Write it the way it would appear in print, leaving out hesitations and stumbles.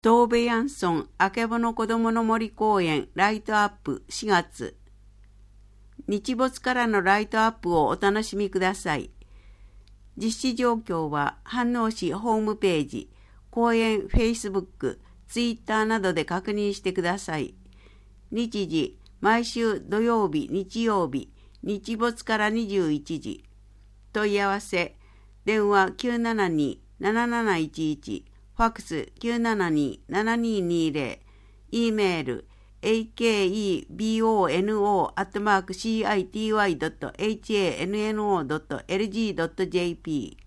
東部ヤンソンあけぼの子どもの森公園ライトアップ4月。日没からのライトアップをお楽しみください。実施状況は飯能市ホームページ、公園フェイスブック、ツイッターなどで確認してください。日時、毎週土曜日、日曜日、日没から21時。問い合わせ、電話972-7711、ファックス 972-7220、E メール akebono@city.hanno.lg.jp